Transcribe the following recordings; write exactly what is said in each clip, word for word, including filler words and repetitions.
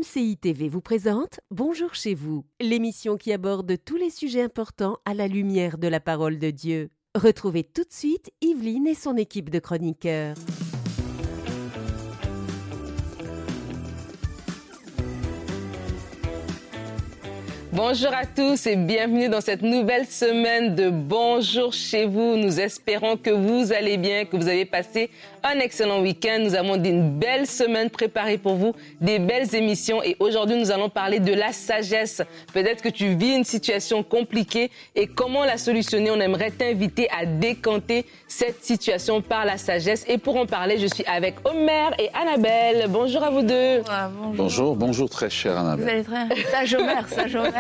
C I T V vous présente Bonjour chez vous, l'émission qui aborde tous les sujets importants à la lumière de la parole de Dieu. Retrouvez tout de suite Yveline et son équipe de chroniqueurs. Bonjour à tous et bienvenue dans cette nouvelle semaine de Bonjour chez vous. Nous espérons que vous allez bien, que vous avez passé un excellent week-end. Nous avons une belle semaine préparée pour vous, des belles émissions et aujourd'hui nous allons parler de la sagesse. Peut-être que tu vis une situation compliquée et comment la solutionner. On aimerait t'inviter à décanter cette situation par la sagesse et pour en parler, je suis avec Omer et Annabelle. Bonjour à vous deux. Ouais, bonjour. bonjour, bonjour très chère Annabelle. Vous allez très bien. Sage Omer, sage Omer.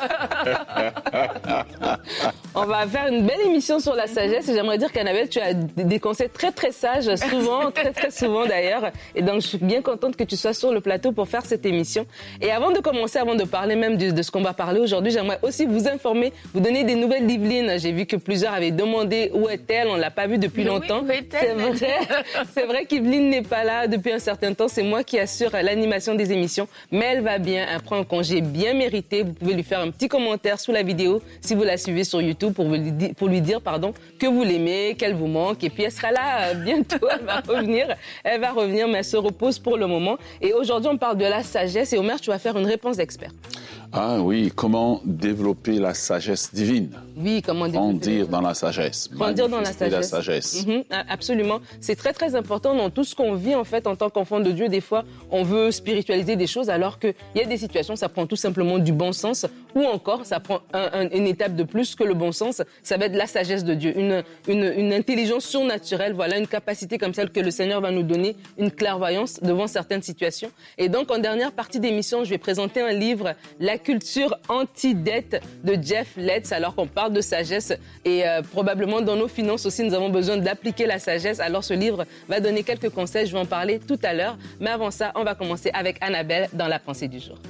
On va faire une belle émission sur la sagesse et j'aimerais dire qu'Annabelle, tu as des conseils très très sages, souvent, très très souvent d'ailleurs. Et donc je suis bien contente que tu sois sur le plateau pour faire cette émission. Et avant de commencer, avant de parler même de, de ce qu'on va parler aujourd'hui, j'aimerais aussi vous informer, vous donner des nouvelles d'Yveline. J'ai vu que plusieurs avaient demandé où est-elle, on ne l'a pas vue depuis Mais longtemps. Oui, c'est vrai, c'est vrai qu'Yveline n'est pas là depuis un certain temps, c'est moi qui assure l'animation des émissions, mais elle va bien, elle prend un congé bien mérité. Vous pouvez lui faire un petit commentaire sous la vidéo si vous la suivez sur YouTube pour lui, di- pour lui dire pardon, que vous l'aimez, qu'elle vous manque. Et puis elle sera là euh, bientôt, elle va revenir. Elle va revenir, mais elle se repose pour le moment. Et aujourd'hui, on parle de la sagesse. Et Omer, tu vas faire une réponse d'expert. Ah oui, comment développer la sagesse divine? Oui, comment développer Grandir dans la sagesse. Grandir dans la Manifester sagesse. la sagesse. Mhm, absolument. C'est très, très important dans tout ce qu'on vit, en fait, en tant qu'enfant de Dieu. Des fois, on veut spiritualiser des choses alors qu'il y a des situations, ça prend tout simplement du bon sens ou encore, ça prend un, un, une étape de plus que le bon sens. Ça va être la sagesse de Dieu, une, une, une intelligence surnaturelle, voilà, une capacité comme celle que le Seigneur va nous donner, une clairvoyance devant certaines situations. Et donc, en dernière partie d'émission, je vais présenter un livre, La culture anti-dette de Jeff Letts, alors qu'on parle de sagesse et euh, probablement dans nos finances aussi, nous avons besoin d'appliquer la sagesse. Alors ce livre va donner quelques conseils, je vais en parler tout à l'heure. Mais avant ça, on va commencer avec Annabelle dans la pensée du jour.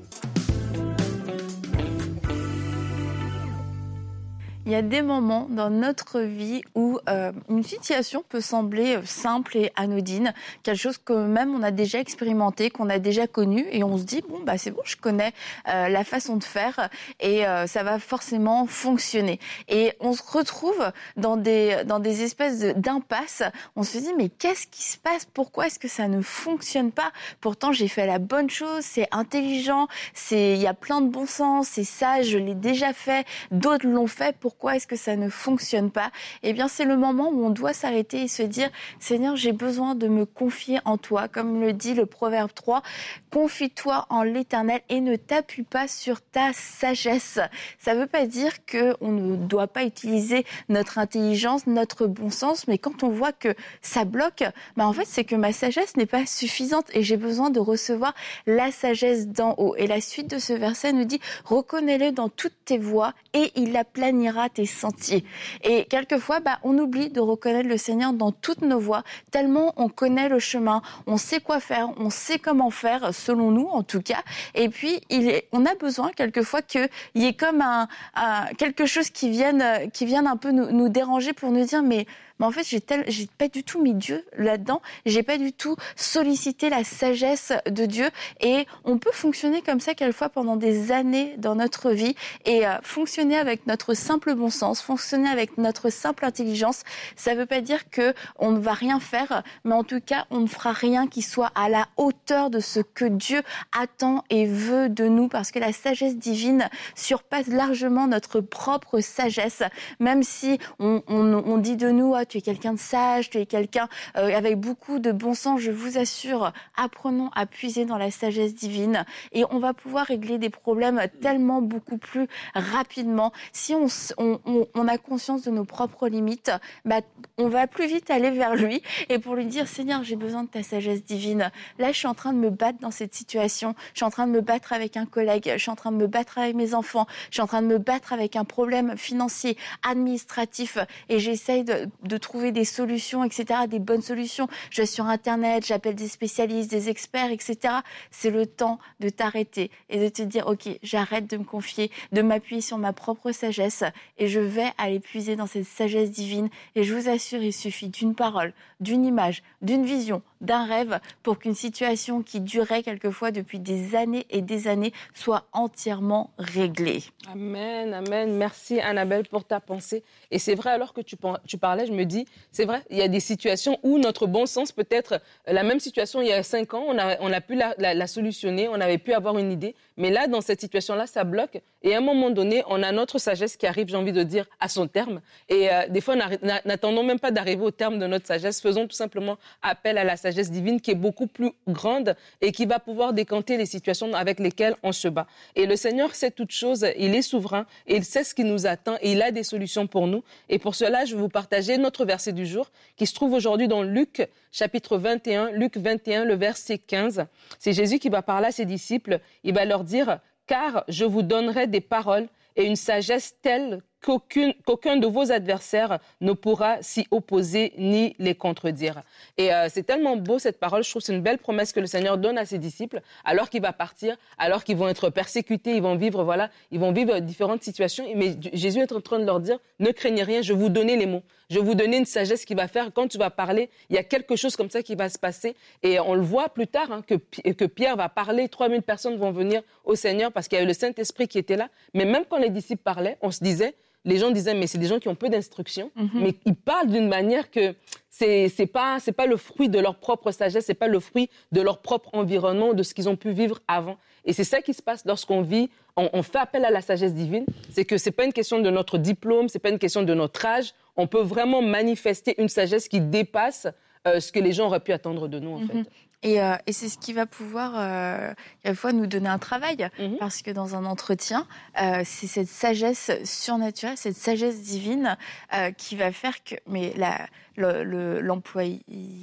Il y a des moments dans notre vie où euh, une situation peut sembler simple et anodine, quelque chose que même on a déjà expérimenté, qu'on a déjà connu, et on se dit bon bah c'est bon, je connais euh, la façon de faire et euh, ça va forcément fonctionner. Et on se retrouve dans des dans des espèces de, d'impasses. On se dit mais qu'est-ce qui se passe? Pourquoi est-ce que ça ne fonctionne pas? Pourtant j'ai fait la bonne chose, c'est intelligent, c'est il y a plein de bon sens, c'est sage, je l'ai déjà fait, d'autres l'ont fait. Pourquoi est-ce que ça ne fonctionne pas? Eh bien, c'est le moment où on doit s'arrêter et se dire « Seigneur, j'ai besoin de me confier en toi ». Comme le dit le Proverbe trois, « Confie-toi en l'Éternel et ne t'appuie pas sur ta sagesse ». Ça ne veut pas dire qu'on ne doit pas utiliser notre intelligence, notre bon sens, mais quand on voit que ça bloque, bah en fait, c'est que ma sagesse n'est pas suffisante et j'ai besoin de recevoir la sagesse d'en haut. Et la suite de ce verset nous dit « Reconnais-le dans toutes tes voies et il aplanira tes sentiers ». Et quelquefois, bah, on oublie de reconnaître le Seigneur dans toutes nos voies, tellement on connaît le chemin, on sait quoi faire, on sait comment faire, selon nous en tout cas. Et puis, il est, on a besoin quelquefois qu'il y ait comme un, un, quelque chose qui vienne, qui vienne un peu nous, nous déranger pour nous dire « mais Mais en fait, j'ai, tel, j'ai pas du tout mis Dieu là-dedans. J'ai pas du tout sollicité la sagesse de Dieu. Et on peut fonctionner comme ça quelquefois pendant des années dans notre vie et euh, fonctionner avec notre simple bon sens, fonctionner avec notre simple intelligence. Ça veut pas dire que on ne va rien faire, mais en tout cas, on ne fera rien qui soit à la hauteur de ce que Dieu attend et veut de nous, parce que la sagesse divine surpasse largement notre propre sagesse. Même si on, on, on dit de nous, ah, tu es quelqu'un de sage, tu es quelqu'un euh, avec beaucoup de bon sens, je vous assure, apprenons à puiser dans la sagesse divine et on va pouvoir régler des problèmes tellement beaucoup plus rapidement. Si on, on, on, on a conscience de nos propres limites, bah, on va plus vite aller vers lui et pour lui dire, Seigneur, j'ai besoin de ta sagesse divine. Là, je suis en train de me battre dans cette situation, je suis en train de me battre avec un collègue, je suis en train de me battre avec mes enfants, je suis en train de me battre avec un problème financier, administratif et j'essaye de, de trouver des solutions, et cetera, des bonnes solutions. Je vais sur Internet, j'appelle des spécialistes, des experts, et cetera. C'est le temps de t'arrêter et de te dire, OK, j'arrête de me confier, de m'appuyer sur ma propre sagesse et je vais aller puiser dans cette sagesse divine. Et je vous assure, il suffit d'une parole, d'une image, d'une vision, d'un rêve pour qu'une situation qui durait quelquefois depuis des années et des années soit entièrement réglée. Amen, amen. Merci Annabelle pour ta pensée. Et c'est vrai, alors que tu, tu parlais, je me dis, c'est vrai, il y a des situations où notre bon sens, peut-être la même situation il y a cinq ans, on a, on a pu la, la, la solutionner, on avait pu avoir une idée. Mais là, dans cette situation-là, ça bloque. Et à un moment donné, on a notre sagesse qui arrive, j'ai envie de dire, à son terme. Et euh, des fois, n'attendons même pas d'arriver au terme de notre sagesse. Faisons tout simplement appel à la sagesse divine qui est beaucoup plus grande et qui va pouvoir décanter les situations avec lesquelles on se bat. Et le Seigneur sait toutes choses, il est souverain et il sait ce qui nous attend et il a des solutions pour nous. Et pour cela, je vais vous partager notre verset du jour qui se trouve aujourd'hui dans Luc, chapitre vingt et un, Luc vingt et un, le verset quinze. C'est Jésus qui va parler à ses disciples. Il va leur dire « Car je vous donnerai des paroles et une sagesse telle qu'aucune, qu'aucun de vos adversaires ne pourra s'y opposer ni les contredire. » Et euh, c'est tellement beau cette parole, je trouve que c'est une belle promesse que le Seigneur donne à ses disciples, alors qu'il va partir, alors qu'ils vont être persécutés, ils vont vivre, voilà, ils vont vivre différentes situations. Mais Jésus est en train de leur dire, ne craignez rien, je vais vous donner les mots. Je vais vous donner une sagesse qui va faire, quand tu vas parler, il y a quelque chose comme ça qui va se passer. Et on le voit plus tard, hein, que, que Pierre va parler, trois mille personnes vont venir au Seigneur parce qu'il y a eu le Saint-Esprit qui était là. Mais même quand les disciples parlaient, on se disait, les gens disaient, mais c'est des gens qui ont peu d'instruction, mm-hmm. mais ils parlent d'une manière que c'est, c'est pas, c'est pas le fruit de leur propre sagesse, c'est pas le fruit de leur propre environnement, de ce qu'ils ont pu vivre avant. Et c'est ça qui se passe lorsqu'on vit, on, on fait appel à la sagesse divine, c'est que c'est pas une question de notre diplôme, c'est pas une question de notre âge, on peut vraiment manifester une sagesse qui dépasse euh, ce que les gens auraient pu attendre de nous, en mm-hmm. fait. Et, euh, et c'est ce qui va pouvoir, euh, à la fois, nous donner un travail, mm-hmm. parce que dans un entretien, euh, c'est cette sagesse surnaturelle, cette sagesse divine euh, qui va faire que, mais la, le, le, l'employeur,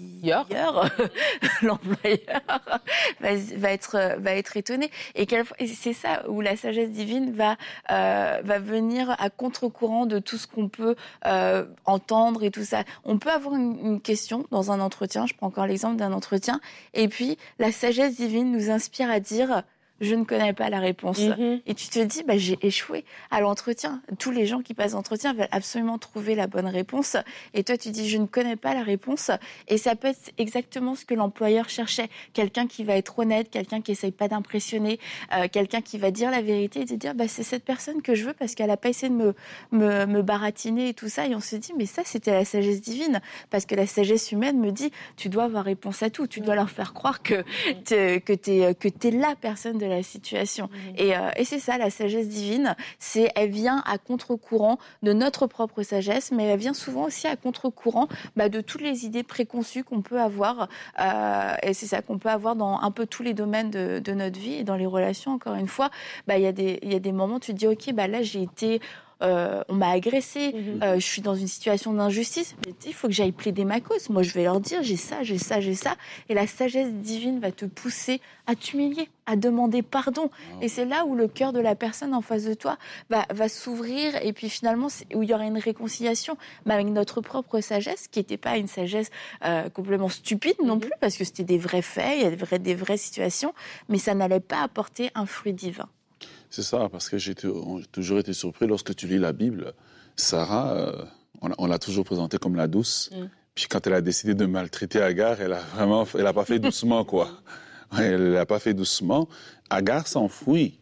l'employeur va, va être, va être étonné. Et, et c'est ça où la sagesse divine va, euh, va venir à contre-courant de tout ce qu'on peut euh, entendre et tout ça. On peut avoir une, une question dans un entretien. Je prends encore l'exemple d'un entretien. Et puis, la sagesse divine nous inspire à dire « je ne connais pas la réponse mm-hmm. ». Et tu te dis bah, « j'ai échoué à l'entretien ». Tous les gens qui passent l'entretien veulent absolument trouver la bonne réponse. Et toi, tu dis « je ne connais pas la réponse ». Et ça peut être exactement ce que l'employeur cherchait. Quelqu'un qui va être honnête, quelqu'un qui n'essaye pas d'impressionner, euh, quelqu'un qui va dire la vérité et de dire bah, « c'est cette personne que je veux parce qu'elle n'a pas essayé de me, me, me baratiner et tout ça ». Et on se dit « mais ça, c'était la sagesse divine ». Parce que la sagesse humaine me dit « tu dois avoir réponse à tout, tu dois leur faire croire que tu que t'es, que t'es la personne de la situation. Mmh. Et, euh, et c'est ça, la sagesse divine, c'est, elle vient à contre-courant de notre propre sagesse, mais elle vient souvent aussi à contre-courant bah, de toutes les idées préconçues qu'on peut avoir. Euh, et c'est ça qu'on peut avoir dans un peu tous les domaines de, de notre vie et dans les relations, encore une fois. Bah, y a des, y a des moments où tu te dis, ok, bah, là, j'ai été... Euh, on m'a agressé, mmh. euh, je suis dans une situation d'injustice, mais il faut que j'aille plaider ma cause. Moi, je vais leur dire, j'ai ça, j'ai ça, j'ai ça. Et la sagesse divine va te pousser à t'humilier, à demander pardon. Oh. Et c'est là où le cœur de la personne en face de toi va, va s'ouvrir et puis finalement, où il y aura une réconciliation, mais avec notre propre sagesse, qui n'était pas une sagesse euh, complètement stupide non mmh. plus, parce que c'était des vrais faits, il y a des, vrais, des vraies situations, mais ça n'allait pas apporter un fruit divin. C'est ça, parce que j'ai toujours été surpris lorsque tu lis la Bible. Sarah, euh, on, on l'a toujours présentée comme la douce. Mm. Puis quand elle a décidé de maltraiter Agar, elle a vraiment, elle a pas fait doucement, quoi. Elle l'a pas fait doucement. Agar s'enfuit.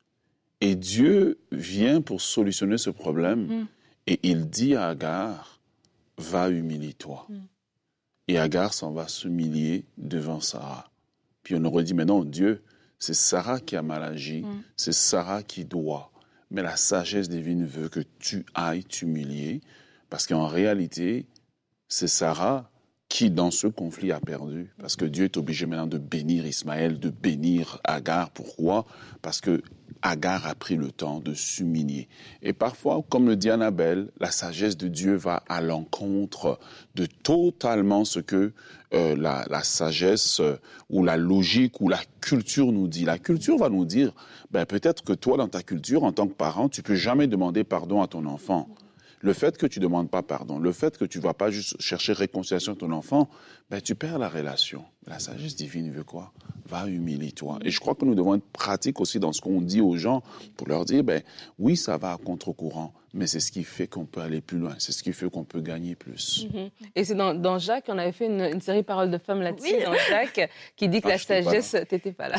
Et Dieu vient pour solutionner ce problème. Mm. Et il dit à Agar, va humilie-toi. Mm. Et Agar s'en va s'humilier devant Sarah. Puis on aurait dit, mais non, Dieu... c'est Sarah qui a mal agi, mm. c'est Sarah qui doit. Mais la sagesse divine veut que tu ailles t'humilier, parce qu'en réalité, c'est Sarah qui, dans ce conflit, a perdu. Parce que Dieu est obligé maintenant de bénir Ismaël, de bénir Agar. Pourquoi ? Parce que Agar a pris le temps de s'humilier. Et parfois, comme le dit Annabelle, la sagesse de Dieu va à l'encontre de totalement ce que euh, la, la sagesse euh, ou la logique ou la culture nous dit. La culture va nous dire, ben, peut-être que toi, dans ta culture, en tant que parent, tu peux jamais demander pardon à ton enfant. Le fait que tu ne demandes pas pardon, le fait que tu ne vas pas juste chercher réconciliation de ton enfant, ben, tu perds la relation. La sagesse divine veut quoi? Va, humilie-toi. Et je crois que nous devons être pratiques aussi dans ce qu'on dit aux gens pour leur dire, ben, oui, ça va à contre-courant, mais c'est ce qui fait qu'on peut aller plus loin, c'est ce qui fait qu'on peut gagner plus. Mm-hmm. Et c'est dans, dans Jacques, on avait fait une, une série Paroles de femmes là-dessus, oui. dans Jacques, qui dit que ah, la sagesse... T'étais pas là.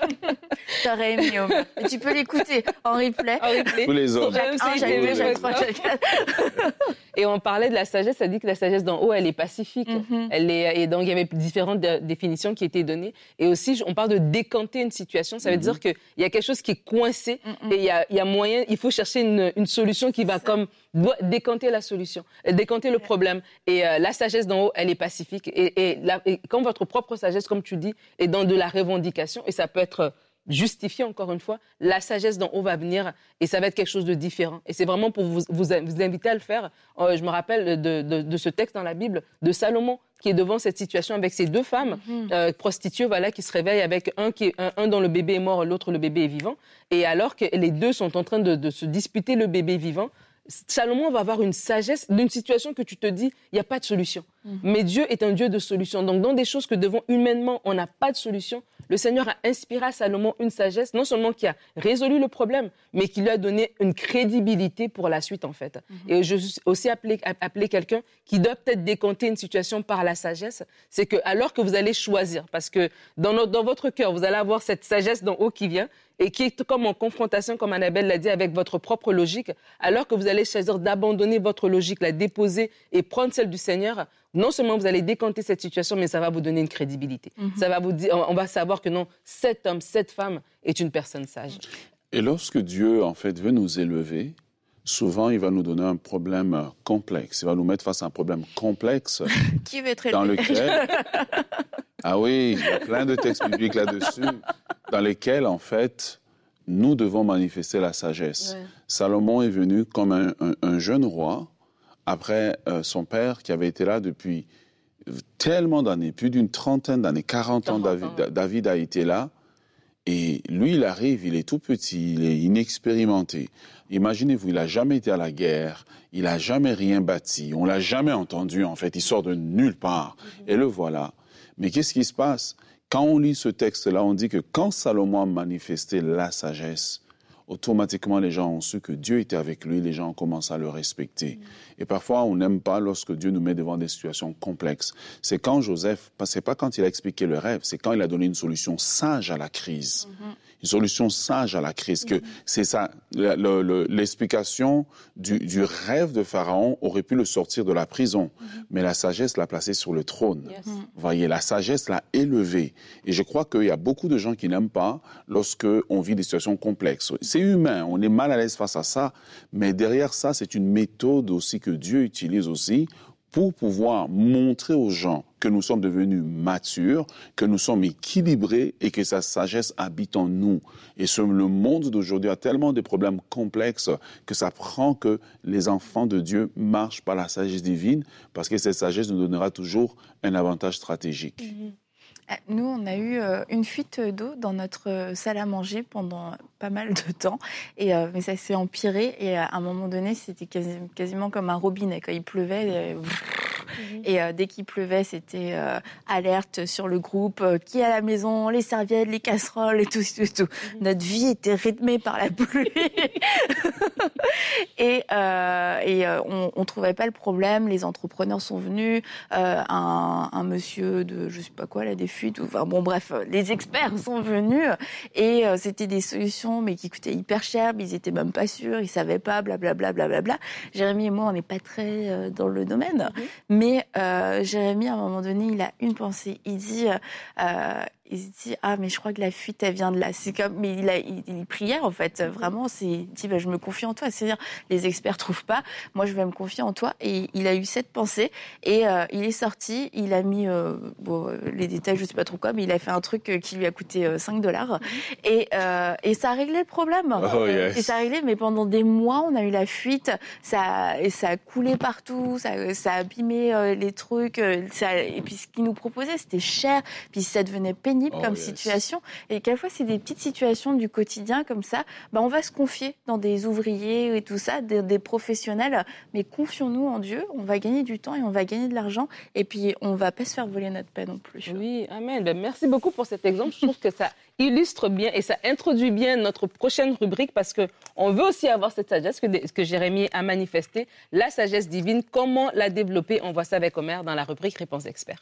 T'aurais aimé, Omar. Mais tu peux l'écouter en replay. En replay. Tous les hommes. Jacques un, Jacques deux, Jacques trois, Jacques quatre. Et on parlait de la sagesse, ça dit que la sagesse d'en haut, elle est pacifique. Mm-hmm. Elle est, et donc, il y avait différentes de, définitions qui étaient données. Et aussi, on parle de décanter une situation. Ça veut mm-hmm. dire qu'il y a quelque chose qui est coincé mm-hmm. et il y a, il y a moyen, il faut chercher une, une solution qui va comme décanter la solution, décanter le problème. Et euh, la sagesse d'en haut, elle est pacifique. Et, et, la, et quand votre propre sagesse, comme tu dis, est dans de la revendication, et ça peut être justifié, encore une fois, la sagesse d'en haut va venir et ça va être quelque chose de différent. Et c'est vraiment pour vous, vous, vous inviter à le faire. Euh, je me rappelle de, de, de ce texte dans la Bible de Salomon qui est devant cette situation avec ces deux femmes mm-hmm. euh, prostituées voilà, qui se réveillent avec un, qui est, un, un dont le bébé est mort, l'autre le bébé est vivant. Et alors que les deux sont en train de, de se disputer le bébé vivant, Salomon va avoir une sagesse d'une situation que tu te dis, il n'y a pas de solution. Mmh. Mais Dieu est un Dieu de solution. Donc, dans des choses que devant humainement, on n'a pas de solution, le Seigneur a inspiré à Salomon une sagesse, non seulement qui a résolu le problème, mais qui lui a donné une crédibilité pour la suite, en fait. Mmh. Et je suis aussi appelé, appelé quelqu'un qui doit peut-être décanter une situation par la sagesse. C'est que, alors que vous allez choisir, parce que dans, notre, dans votre cœur, vous allez avoir cette sagesse d'en haut qui vient, et qui est comme en confrontation, comme Annabelle l'a dit, avec votre propre logique, alors que vous allez choisir d'abandonner votre logique, la déposer et prendre celle du Seigneur, non seulement vous allez décanter cette situation, mais ça va vous donner une crédibilité. Mm-hmm. Ça va vous dire, on va savoir que non, cet homme, cette femme est une personne sage. Et lorsque Dieu, en fait, veut nous élever, souvent, il va nous donner un problème complexe. Il va nous mettre face à un problème complexe qui veut être dans lequel... Ah oui, il y a plein de textes bibliques là-dessus, dans lesquels, en fait, nous devons manifester la sagesse. Ouais. Salomon est venu comme un, un, un jeune roi, après euh, son père qui avait été là depuis tellement d'années, plus d'une trentaine d'années, quarante ans, David, David a été là. Et lui, il arrive, il est tout petit, il est inexpérimenté. Imaginez-vous, il n'a jamais été à la guerre, il n'a jamais rien bâti, on ne l'a jamais entendu, en fait, il sort de nulle part. Mm-hmm. Et le voilà. Mais qu'est-ce qui se passe? Quand on lit ce texte-là, on dit que quand Salomon a manifesté la sagesse, automatiquement les gens ont su que Dieu était avec lui, les gens commencent à le respecter. Mmh. Et parfois, on n'aime pas lorsque Dieu nous met devant des situations complexes. C'est quand Joseph, c'est pas quand il a expliqué le rêve, c'est quand il a donné une solution sage à la crise. Mmh. Une solution sage à la crise. Que c'est ça, le, le, l'explication du, du rêve de Pharaon aurait pu le sortir de la prison, mm-hmm. mais la sagesse l'a placé sur le trône. Yes. Vous voyez, la sagesse l'a élevé. Et je crois qu'il y a beaucoup de gens qui n'aiment pas lorsque on vit des situations complexes. C'est humain, on est mal à l'aise face à ça, mais derrière ça, c'est une méthode aussi que Dieu utilise aussi pour pouvoir montrer aux gens que nous sommes devenus matures, que nous sommes équilibrés et que sa sagesse habite en nous. Et ce, le monde d'aujourd'hui a tellement de problèmes complexes que ça prend que les enfants de Dieu marchent par la sagesse divine parce que cette sagesse nous donnera toujours un avantage stratégique. Mmh. Nous, on a eu euh, une fuite d'eau dans notre salle à manger pendant pas mal de temps, et, euh, mais ça s'est empiré, et à un moment donné, c'était quasi, quasiment comme un robinet. Quand il pleuvait, euh, et euh, dès qu'il pleuvait, c'était euh, alerte sur le groupe, euh, qui est à la maison, les serviettes, les casseroles, et tout, tout, tout. Mmh. Notre vie était rythmée par la pluie. et euh, et euh, on ne trouvait pas le problème, les entrepreneurs sont venus, euh, un, un monsieur de, je sais pas quoi, là, des fuites, enfin bon bref, les experts sont venus, et euh, c'était des solutions, mais qui coûtaient hyper cher, mais ils étaient même pas sûrs, ils savaient pas, blablabla, blablabla. Jérémy et moi, on n'est pas très euh, dans le domaine, mmh. mais euh, Jérémy, à un moment donné, il a une pensée, il dit... Euh, il se dit ah mais je crois que la fuite elle vient de là, c'est comme mais il a il, il priait en fait vraiment, c'est il dit bah, je me confie en toi, c'est-à-dire les experts trouvent pas, moi je vais me confier en toi, et il a eu cette pensée, et euh, il est sorti, il a mis euh, bon les détails je sais pas trop quoi, mais il a fait un truc qui lui a coûté euh, cinq dollars, et euh, et ça a réglé le problème. Oh, yes. Et ça a réglé, mais pendant des mois on a eu la fuite, ça et ça a coulé partout, ça ça a abîmé euh, les trucs, euh, ça, et puis ce qu'il nous proposait c'était cher, puis ça devenait pénible. pénible Oh, comme yes. situation. Et quelquefois, c'est des petites situations du quotidien comme ça. Bah, on va se confier dans des ouvriers et tout ça, des, des professionnels. Mais confions-nous en Dieu. On va gagner du temps et on va gagner de l'argent. Et puis, on ne va pas se faire voler notre paix non plus. Oui, amen. Ben, merci beaucoup pour cet exemple. Je trouve que ça illustre bien et ça introduit bien notre prochaine rubrique parce qu'on veut aussi avoir cette sagesse que, que Jérémie a manifestée, la sagesse divine. Comment la développer? On voit ça avec Omer dans la rubrique Réponse d'experts.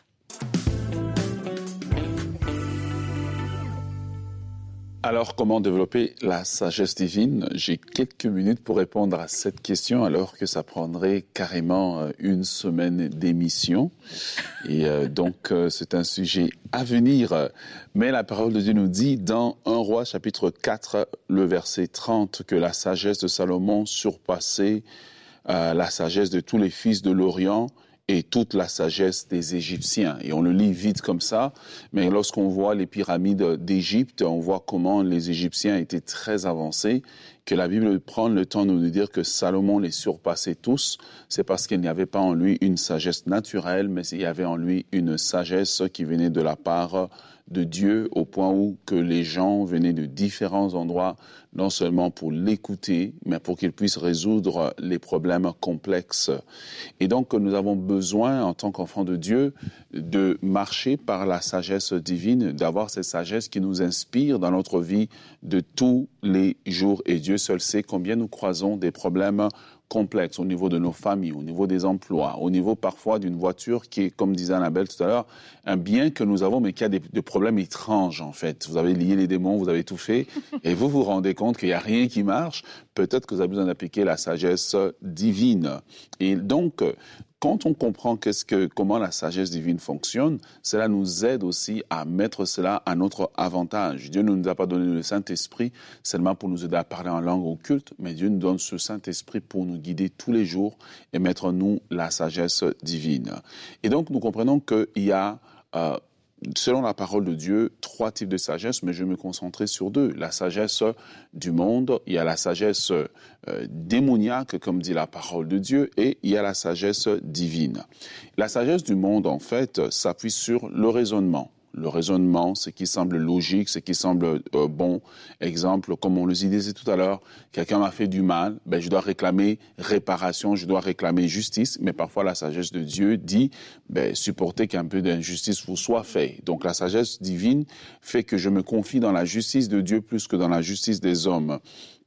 Alors, comment développer la sagesse divine? J'ai quelques minutes pour répondre à cette question, alors que ça prendrait carrément une semaine d'émission. Et euh, donc, euh, c'est un sujet à venir. Mais la parole de Dieu nous dit dans un roi, chapitre quatre, le verset trente, que la sagesse de Salomon surpassait euh, la sagesse de tous les fils de l'Orient et toute la sagesse des Égyptiens. Et on le lit vite comme ça, mais lorsqu'on voit les pyramides d'Égypte, on voit comment les Égyptiens étaient très avancés, que la Bible prend le temps de nous dire que Salomon les surpassait tous. C'est parce qu'il n'y avait pas en lui une sagesse naturelle, mais il y avait en lui une sagesse qui venait de la part de Dieu, au point où que les gens venaient de différents endroits, non seulement pour l'écouter, mais pour qu'il puisse résoudre les problèmes complexes. Et donc, nous avons besoin, en tant qu'enfants de Dieu, de marcher par la sagesse divine, d'avoir cette sagesse qui nous inspire dans notre vie de tous les jours. Et Dieu seul sait combien nous croisons des problèmes complexes au niveau de nos familles, au niveau des emplois, au niveau parfois d'une voiture qui est, comme disait Annabelle tout à l'heure, un bien que nous avons mais qui a des, des problèmes étranges en fait. Vous avez lié les démons, vous avez tout fait et vous vous rendez compte qu'il n'y a rien qui marche. Peut-être que vous avez besoin d'appliquer la sagesse divine. Et donc, quand on comprend qu'est-ce que, comment la sagesse divine fonctionne, cela nous aide aussi à mettre cela à notre avantage. Dieu ne nous a pas donné le Saint-Esprit seulement pour nous aider à parler en langue occulte, mais Dieu nous donne ce Saint-Esprit pour nous guider tous les jours et mettre en nous la sagesse divine. Et donc, nous comprenons qu'il y a, euh, selon la parole de Dieu, trois types de sagesse, mais je vais me concentrer sur deux. La sagesse du monde, il y a la sagesse euh, démoniaque, comme dit la parole de Dieu, et il y a la sagesse divine. La sagesse du monde, en fait, s'appuie sur le raisonnement. Le raisonnement, ce qui semble logique, ce qui semble euh, bon. Exemple, comme on le disait tout à l'heure, quelqu'un m'a fait du mal, ben, je dois réclamer réparation, je dois réclamer justice. Mais parfois, la sagesse de Dieu dit, ben, supportez qu'un peu d'injustice vous soit fait. Donc, la sagesse divine fait que je me confie dans la justice de Dieu plus que dans la justice des hommes.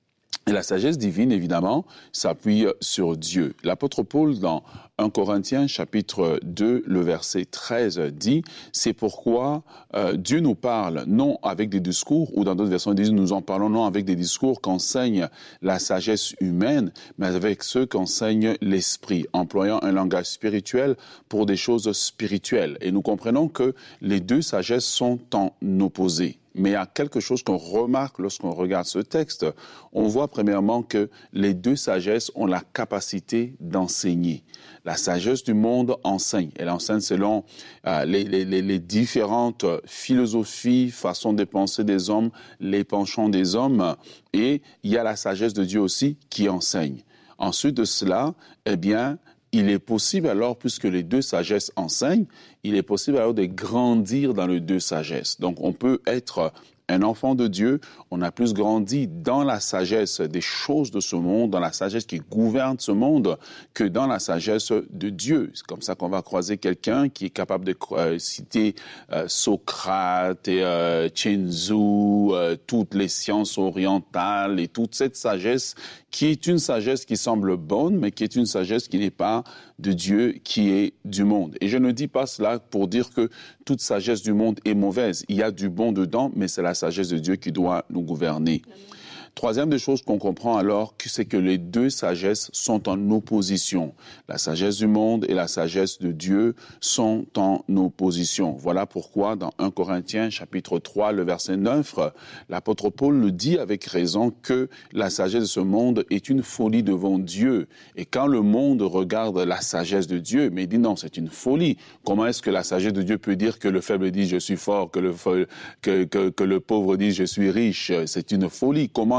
Et la sagesse divine, évidemment, s'appuie sur Dieu. L'apôtre Paul, dans un Corinthiens, chapitre deux, le verset treize, dit « C'est pourquoi euh, Dieu nous parle non avec des discours, ou dans d'autres versions, ils disent « Nous en parlons non avec des discours qu'enseigne la sagesse humaine, mais avec ceux qu'enseigne l'Esprit, employant un langage spirituel pour des choses spirituelles. » Et nous comprenons que les deux sagesses sont en opposé. Mais il y a quelque chose qu'on remarque lorsqu'on regarde ce texte. On voit premièrement que les deux sagesses ont la capacité d'enseigner. La sagesse du monde enseigne. Elle enseigne selon euh, les, les, les différentes philosophies, façons de penser des hommes, les penchants des hommes. Et il y a la sagesse de Dieu aussi qui enseigne. Ensuite de cela, eh bien, il est possible alors, puisque les deux sagesses enseignent, il est possible alors de grandir dans les deux sagesses. Donc, on peut être un enfant de Dieu, on a plus grandi dans la sagesse des choses de ce monde, dans la sagesse qui gouverne ce monde, que dans la sagesse de Dieu. C'est comme ça qu'on va croiser quelqu'un qui est capable de euh, citer euh, Socrate et euh, Chenzu, euh, toutes les sciences orientales et toute cette sagesse qui est une sagesse qui semble bonne, mais qui est une sagesse qui n'est pas de Dieu, qui est du monde. Et je ne dis pas cela pour dire que toute sagesse du monde est mauvaise. Il y a du bon dedans, mais c'est la sagesse de Dieu qui doit nous gouverner. Troisième des choses qu'on comprend alors, c'est que les deux sagesses sont en opposition. La sagesse du monde et la sagesse de Dieu sont en opposition. Voilà pourquoi dans un Corinthiens chapitre trois, le verset neuf, l'apôtre Paul le dit avec raison que la sagesse de ce monde est une folie devant Dieu. Et quand le monde regarde la sagesse de Dieu, mais il dit non, c'est une folie. Comment est-ce que la sagesse de Dieu peut dire que le faible dit je suis fort, que le, que, que, que le pauvre dit je suis riche? C'est une folie. Comment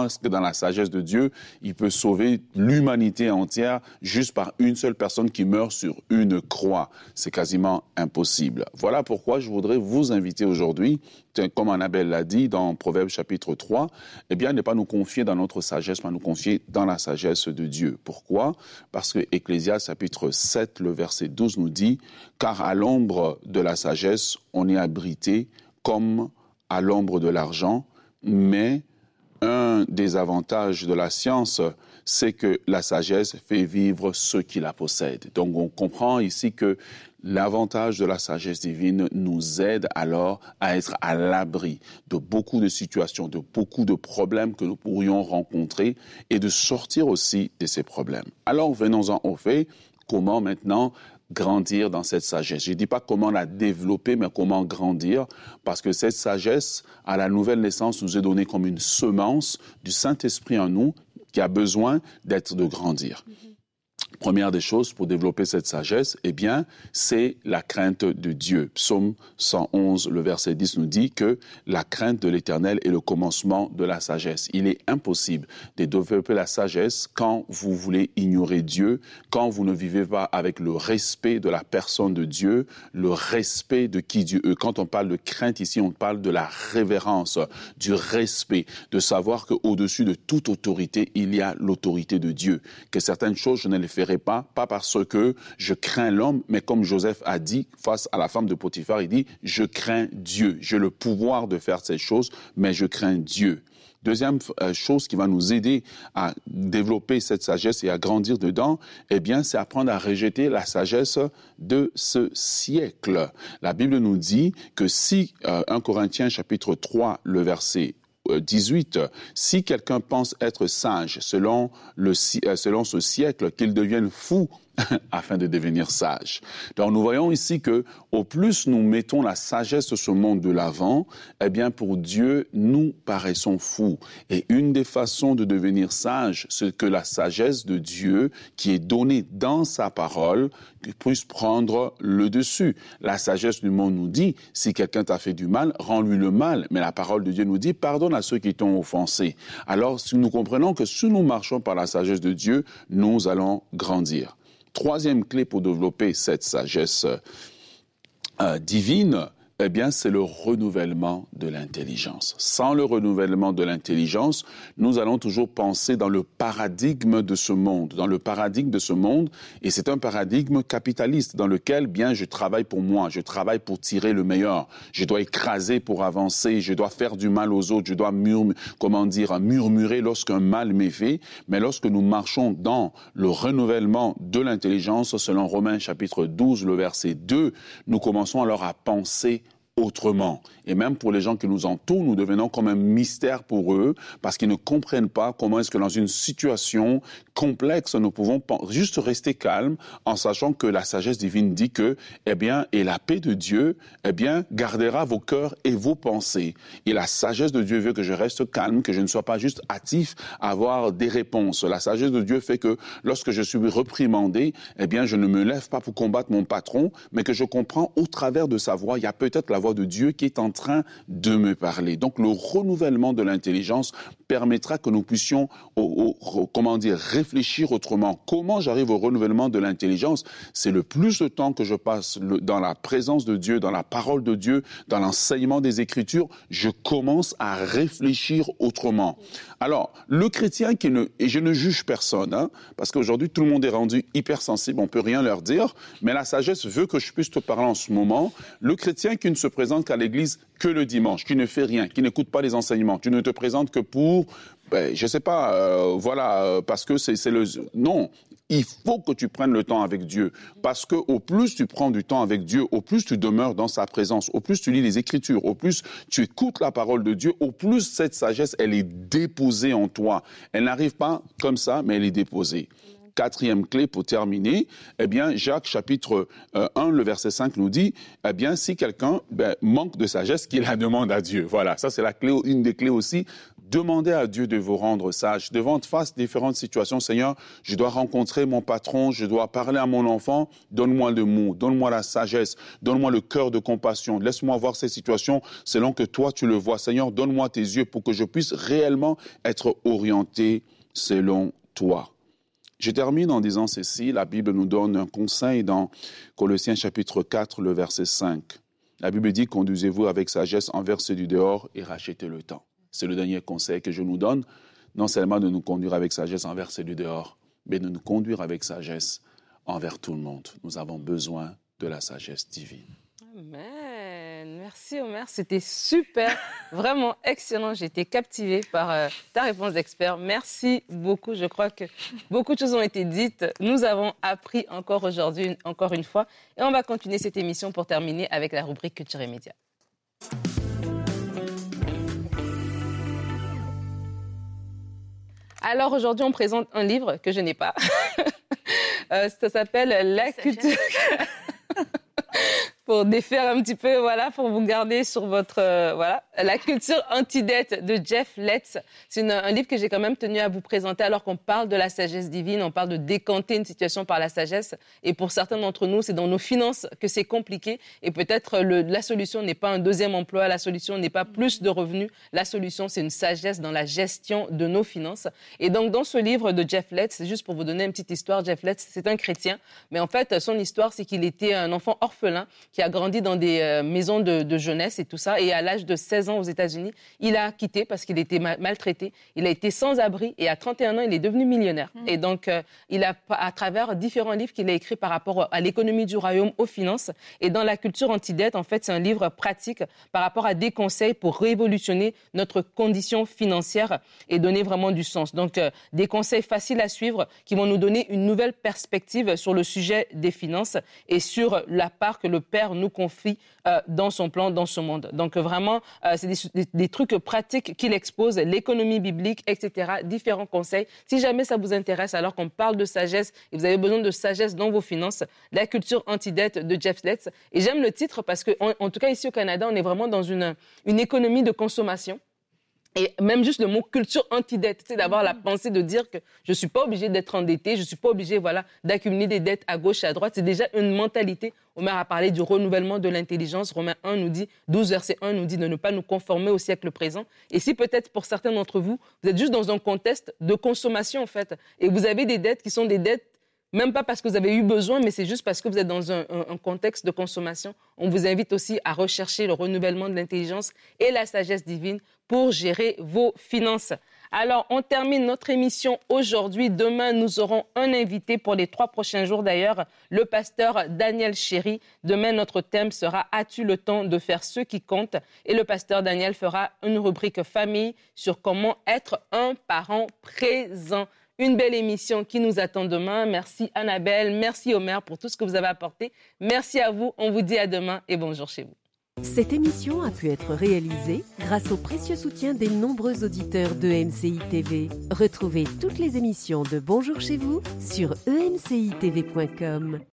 pense que dans la sagesse de Dieu, il peut sauver l'humanité entière juste par une seule personne qui meurt sur une croix. C'est quasiment impossible. Voilà pourquoi je voudrais vous inviter aujourd'hui, comme Annabelle l'a dit dans Proverbes chapitre trois, eh bien, ne pas nous confier dans notre sagesse, mais nous confier dans la sagesse de Dieu. Pourquoi? Parce que Ecclésiaste chapitre sept, le verset douze nous dit « Car à l'ombre de la sagesse, on est abrité comme à l'ombre de l'argent, mais un des avantages de la science, c'est que la sagesse fait vivre ceux qui la possèdent. » Donc on comprend ici que l'avantage de la sagesse divine nous aide alors à être à l'abri de beaucoup de situations, de beaucoup de problèmes que nous pourrions rencontrer et de sortir aussi de ces problèmes. Alors venons-en au fait, comment maintenant grandir dans cette sagesse. Je ne dis pas comment la développer, mais comment grandir, parce que cette sagesse, à la nouvelle naissance, nous est donnée comme une semence du Saint-Esprit en nous qui a besoin d'être de grandir. Mm-hmm. Première des choses pour développer cette sagesse, eh bien, c'est la crainte de Dieu. Psaume cent onze, le verset dix nous dit que la crainte de l'Éternel est le commencement de la sagesse. Il est impossible de développer la sagesse quand vous voulez ignorer Dieu, quand vous ne vivez pas avec le respect de la personne de Dieu, le respect de qui Dieu est. Quand on parle de crainte ici, on parle de la révérence, du respect, de savoir qu'au-dessus de toute autorité, il y a l'autorité de Dieu. Que certaines choses, je ne les ferai pas, pas parce que je crains l'homme, mais comme Joseph a dit face à la femme de Potiphar, il dit « Je crains Dieu, j'ai le pouvoir de faire ces choses, mais je crains Dieu ». Deuxième chose qui va nous aider à développer cette sagesse et à grandir dedans, eh bien, c'est apprendre à rejeter la sagesse de ce siècle. La Bible nous dit que si, euh, un Corinthiens chapitre trois, le verset dix-huit, si quelqu'un pense être sage selon, le, selon ce siècle, qu'il devienne fou afin de devenir sage. Donc nous voyons ici que au plus nous mettons la sagesse de ce monde de l'avant, eh bien pour Dieu, nous paraissons fous. Et une des façons de devenir sage, c'est que la sagesse de Dieu, qui est donnée dans sa parole, puisse prendre le dessus. La sagesse du monde nous dit, si quelqu'un t'a fait du mal, rends-lui le mal. Mais la parole de Dieu nous dit, pardonne à ceux qui t'ont offensé. Alors si nous comprenons que si nous marchons par la sagesse de Dieu, nous allons grandir. Troisième clé pour développer cette sagesse euh, divine, eh bien, c'est le renouvellement de l'intelligence. Sans le renouvellement de l'intelligence, nous allons toujours penser dans le paradigme de ce monde, dans le paradigme de ce monde, et c'est un paradigme capitaliste dans lequel, bien, je travaille pour moi, je travaille pour tirer le meilleur, je dois écraser pour avancer, je dois faire du mal aux autres, je dois murmurer, comment dire, murmurer lorsqu'un mal m'est fait, mais lorsque nous marchons dans le renouvellement de l'intelligence, selon Romains chapitre douze, le verset deux, nous commençons alors à penser autrement. Et même pour les gens qui nous entourent, nous devenons comme un mystère pour eux parce qu'ils ne comprennent pas comment est-ce que dans une situation complexe, nous pouvons juste rester calmes en sachant que la sagesse divine dit que, eh bien, et la paix de Dieu, eh bien, gardera vos cœurs et vos pensées. Et la sagesse de Dieu veut que je reste calme, que je ne sois pas juste hâtif à avoir des réponses. La sagesse de Dieu fait que lorsque je suis reprimandé, eh bien, je ne me lève pas pour combattre mon patron, mais que je comprends au travers de sa voix, il y a peut-être la voix de Dieu qui est en train de me parler. Donc, le renouvellement de l'intelligence permettra que nous puissions, au, au, comment dire, réfléchir autrement. Comment j'arrive au renouvellement de l'intelligence? C'est le plus de temps que je passe le, dans la présence de Dieu, dans la parole de Dieu, dans l'enseignement des Écritures, je commence à réfléchir autrement. Alors, le chrétien qui ne, et je ne juge personne, hein, parce qu'aujourd'hui, tout le monde est rendu hypersensible, on peut rien leur dire, mais la sagesse veut que je puisse te parler en ce moment. Le chrétien qui ne se présente qu'à l'église que le dimanche, qui ne fait rien, qui n'écoute pas les enseignements, tu ne te présentes que pour, ben, je sais pas, euh, voilà, euh, parce que c'est, c'est le... Non, il faut que tu prennes le temps avec Dieu, parce que au plus tu prends du temps avec Dieu, au plus tu demeures dans sa présence, au plus tu lis les Écritures, au plus tu écoutes la parole de Dieu, au plus cette sagesse, elle est déposée en toi. Elle n'arrive pas comme ça, mais elle est déposée. Quatrième clé pour terminer, eh bien, Jacques chapitre euh, un, le verset cinq nous dit, eh bien, si quelqu'un ben, manque de sagesse, qu'il la demande à Dieu. Voilà, ça c'est la clé, une des clés aussi Demandez à Dieu de vous rendre sage. Devant face différentes situations, Seigneur, je dois rencontrer mon patron, je dois parler à mon enfant. Donne-moi le mot, donne-moi la sagesse, donne-moi le cœur de compassion. Laisse-moi voir ces situations selon que toi tu le vois. Seigneur, donne-moi tes yeux pour que je puisse réellement être orienté selon toi. Je termine en disant ceci. La Bible nous donne un conseil dans Colossiens chapitre quatre, le verset cinq. La Bible dit « Conduisez-vous avec sagesse envers ceux du dehors et rachetez le temps ». C'est le dernier conseil que je nous donne, non seulement de nous conduire avec sagesse envers ceux du dehors, mais de nous conduire avec sagesse envers tout le monde. Nous avons besoin de la sagesse divine. Amen. Merci Omer, c'était super, vraiment excellent. J'ai été captivée par euh, ta réponse d'expert. Merci beaucoup. Je crois que beaucoup de choses ont été dites. Nous avons appris encore aujourd'hui, encore une fois. Et on va continuer cette émission pour terminer avec la rubrique Culture et Médias. Alors aujourd'hui, on présente un livre que je n'ai pas. euh, ça s'appelle La culture... pour défaire un petit peu, voilà, pour vous garder sur votre, euh, voilà, La culture anti-dette de Jeff Letts. C'est une, un livre que j'ai quand même tenu à vous présenter alors qu'on parle de la sagesse divine, on parle de décanter une situation par la sagesse. Et pour certains d'entre nous, c'est dans nos finances que c'est compliqué. Et peut-être le, la solution n'est pas un deuxième emploi, la solution n'est pas plus de revenus. La solution, c'est une sagesse dans la gestion de nos finances. Et donc, dans ce livre de Jeff Letts, c'est juste pour vous donner une petite histoire, Jeff Letts, c'est un chrétien. Mais en fait, son histoire, c'est qu'il était un enfant orphelin qui a grandi dans des euh, maisons de, de jeunesse et tout ça. Et à l'âge de seize ans aux États-Unis, il a quitté parce qu'il était ma- maltraité. Il a été sans abri et à trente et un ans, il est devenu millionnaire. Mmh. Et donc, euh, il a, à travers différents livres qu'il a écrits par rapport à l'économie du royaume, aux finances et dans la culture anti-dette, en fait, c'est un livre pratique par rapport à des conseils pour révolutionner notre condition financière et donner vraiment du sens. Donc, euh, des conseils faciles à suivre qui vont nous donner une nouvelle perspective sur le sujet des finances et sur la part que le Père nous confie euh, dans son plan, dans ce monde. Donc vraiment, euh, c'est des, des, des trucs pratiques qu'il expose, l'économie biblique, et cetera, différents conseils. Si jamais ça vous intéresse, alors qu'on parle de sagesse et vous avez besoin de sagesse dans vos finances, La culture anti-dette de Jeff Letts. Et j'aime le titre parce que, en, en tout cas ici au Canada, on est vraiment dans une, une économie de consommation. Et même juste le mot culture anti-dette, c'est d'avoir la pensée de dire que je ne suis pas obligé d'être endetté, je ne suis pas obligé voilà, d'accumuler des dettes à gauche et à droite. C'est déjà une mentalité. Omer a parlé du renouvellement de l'intelligence. Romains un nous dit, douze verset un nous dit de ne pas nous conformer au siècle présent. Et si peut-être pour certains d'entre vous, vous êtes juste dans un contexte de consommation en fait, et vous avez des dettes qui sont des dettes même pas parce que vous avez eu besoin, mais c'est juste parce que vous êtes dans un, un, un contexte de consommation. On vous invite aussi à rechercher le renouvellement de l'intelligence et la sagesse divine pour gérer vos finances. Alors, on termine notre émission aujourd'hui. Demain, nous aurons un invité pour les trois prochains jours d'ailleurs, le pasteur Daniel Chéry. Demain, notre thème sera « As-tu le temps de faire ce qui compte ?» Et le pasteur Daniel fera une rubrique famille sur comment être un parent présent. Une belle émission qui nous attend demain. Merci Annabelle, merci Omer pour tout ce que vous avez apporté. Merci à vous, on vous dit à demain et bonjour chez vous. Cette émission a pu être réalisée grâce au précieux soutien des nombreux auditeurs de E M C I T V. Retrouvez toutes les émissions de Bonjour chez vous sur e m c i t v point com.